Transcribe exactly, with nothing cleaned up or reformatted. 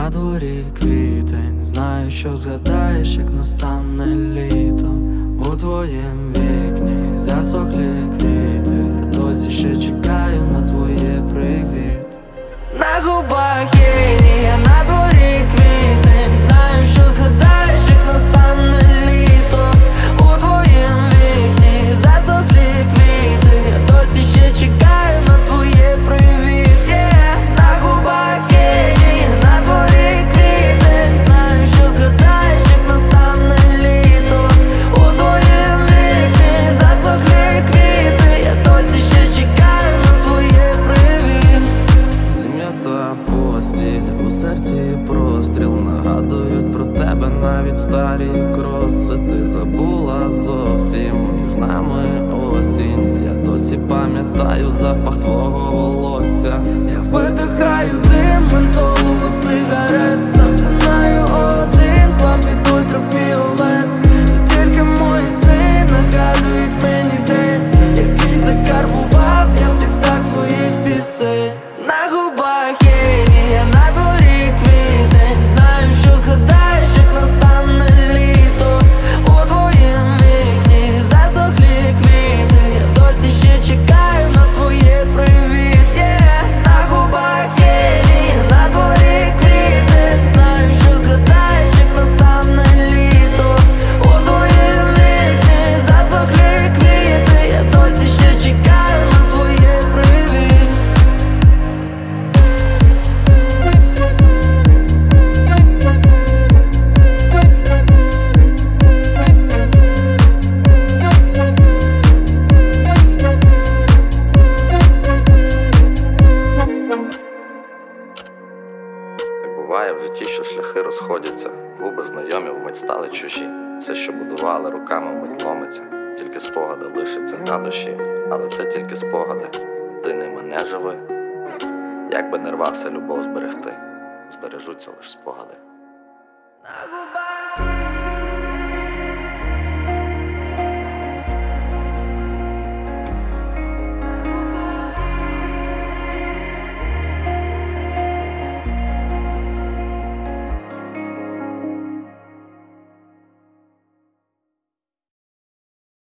на дворі квітень, знаю, що згадаєш, як настане літо. У твоїм вікні засохлі квіти, я досі ще чекаю на твоє привіт. На губах є на дворі квітень, знаю, що згадаєш, як настане літо. У твоїм вікні засохлі квіти, я досі ще чекаю на твоє привіт. Yeah. На губах є на дворі квітень, знаю, що згадаєш, як настане літо. У твоїм вікні засохлі квіти, я досі ще чекаю на твоє привіт. Зім'ята постіль, у серці простріл, нагадують про тебе навіть старі кроси. Ти забула зовсім, між нами осінь, я досі пам'ятаю запах твого волосся. Я видихаю дим ментолу цигарет, засинаю один в лампі ультрафіолет. Тільки мої сни нагадують мені день, який закарбував я в текстах своїх пісень. На губах є на дворі квітень, знаю, що згадаєш, як настане літо. У твоїм вікні засохлі квіти, я досі ще чекаю на твоє привіт. Yeah. На губах є на дворі квітень, знаю, що згадаєш, як настане літо. У твоїм вікні засохлі квіти, я досі ще чекаю на твоє привіт. Буває в житті, що шляхи розходяться, губи знайомі вмить стали чужі. Все, що будували руками, вмить ломиться, тільки спогади лишаться на душі. Але це тільки спогади, ти ними не живи. Як би не рвався любов зберегти, збережуться лиш спогади. На губах